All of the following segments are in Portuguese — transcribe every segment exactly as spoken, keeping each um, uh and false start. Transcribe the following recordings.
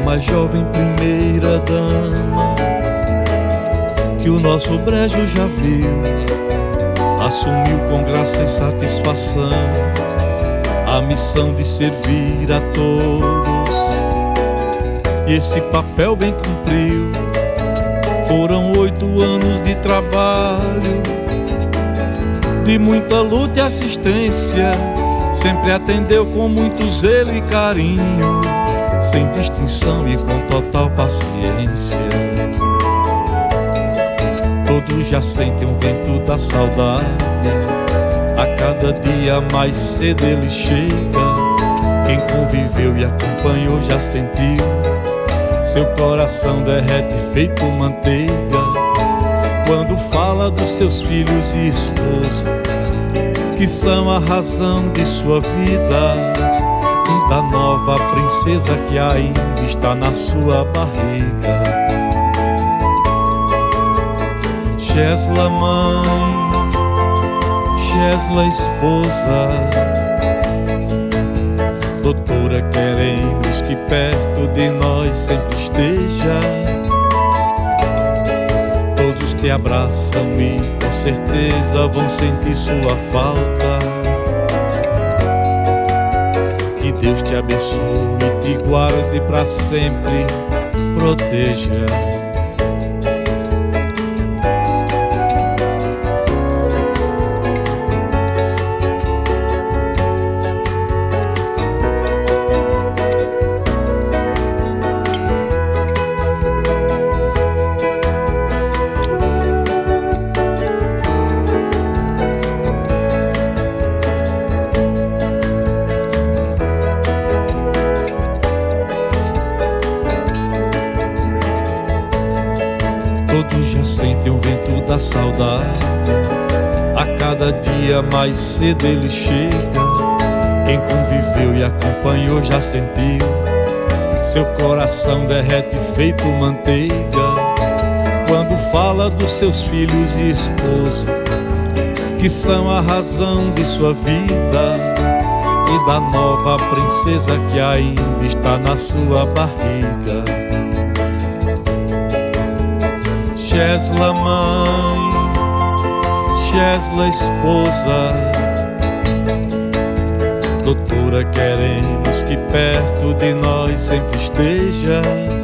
mais jovem primeira dama que o nosso brejo já viu, assumiu com graça e satisfação a missão de servir a todos, e esse papel bem cumpriu. Foram oito anos de trabalho, de muita luta e assistência, sempre atendeu com muito zelo e carinho, sem distinção e com total paciência. Todos já sentem o vento da saudade, a cada dia mais cedo ele chega. Quem conviveu e acompanhou já sentiu, seu coração derrete feito manteiga quando fala dos seus filhos e esposo, que são a razão de sua vida, e da nova princesa que ainda está na sua barriga. Gesla mãe, Gesla esposa, doutora, queremos que perto de nós sempre esteja. Todos te abraçam e com certeza vão sentir sua falta. Que Deus te abençoe e te guarde pra sempre, proteja. Todos já sentem o vento da saudade, a cada dia mais cedo ele chega. Quem conviveu e acompanhou já sentiu, seu coração derrete feito manteiga quando fala dos seus filhos e esposo, que são a razão de sua vida, e da nova princesa que ainda está na sua barriga. Gesla mãe, Gesla esposa, doutora, queremos que perto de nós sempre esteja.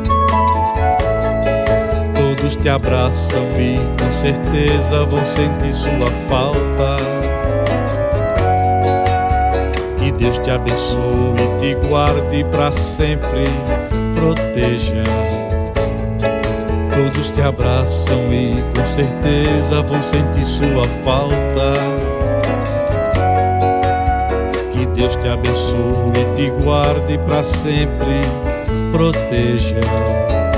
Todos te abraçam e com certeza vão sentir sua falta. Que Deus te abençoe e te guarde pra sempre, proteja. Todos te abraçam e com certeza vão sentir sua falta. Que Deus te abençoe e te guarde pra sempre, proteja.